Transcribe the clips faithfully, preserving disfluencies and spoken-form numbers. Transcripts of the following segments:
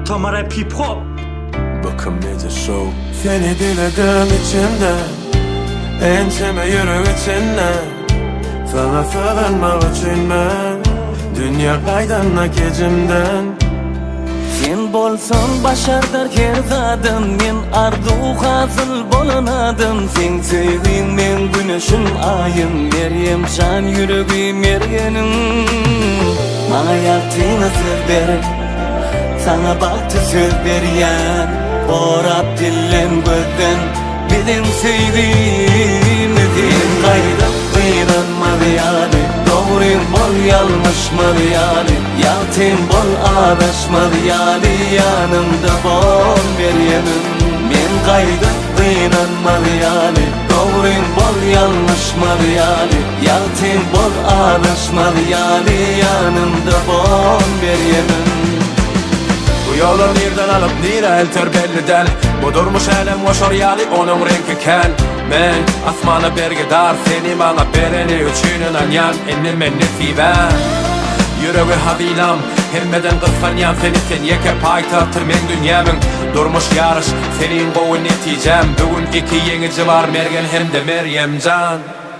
Tamara hip hop. Bakım Media Show. Seni diledim içimden, ençeme yürü içinden. Sana sığınmak için ben dünya kaydanla gecimden. Sen bolsan başardar her zadın, men ardu hazıl bolanadım. Sen sevdiğin men güneşim ayım, Meryem can yüreğim Meryem'im. Bana yaptığını söz ver, sana baktı söz beryen. Orap dillen gözden, bilin sevdiğimi din. Kayda kıynanmadı yani, doğruyum bol yanlışmadı yani. Yaltım bol adaşmadı yani, yanımda bol Meryem'im. Men kayda kıynanmadı yani, doğruyum bol yanlışmadı yani. Yaltım bol adaşmadı yani, yanımda bol Meryem'im. Bu yolu nereden alıp nire elter belli del. Bu durmuş elem hoşor yani onun rengi ken. Men asmanı bergedar, seni bana bereni üçünün anyan. Ennim en nesiben yüreği havilam, hemmeden kıskanyan. Seni sen yeke paytahtır men dünyamın. Durmuş yarış senin boğun neticem. Bugün iki yenici var, Mergen hem de Meryem can.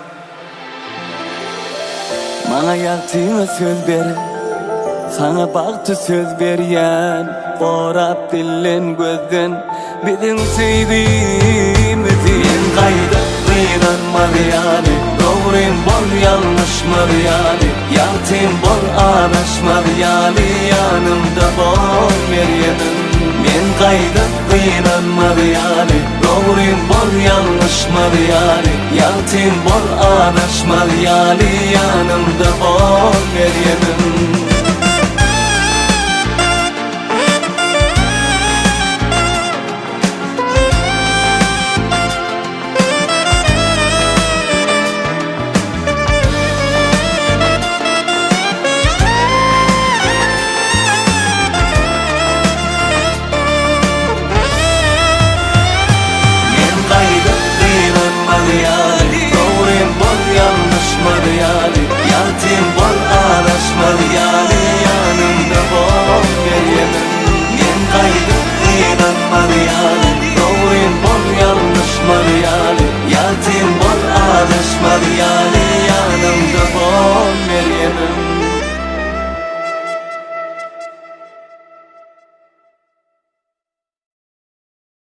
Bana yaptığını söz ver, sana baktı söz beryen. Korap dillen gözden, bilin sevdiğimizi. Men kayda kıynanmadı yani, doğruyum bol yanlışmadı yani. Yaltım bol adaşmadı yani, yanımda bol Meryem'im. Men kayda kıynanmadı yani, doğruyum bol yanlışmadı yani. Yaltım bol adaşmadı yani, yanımda bol Meryem'im.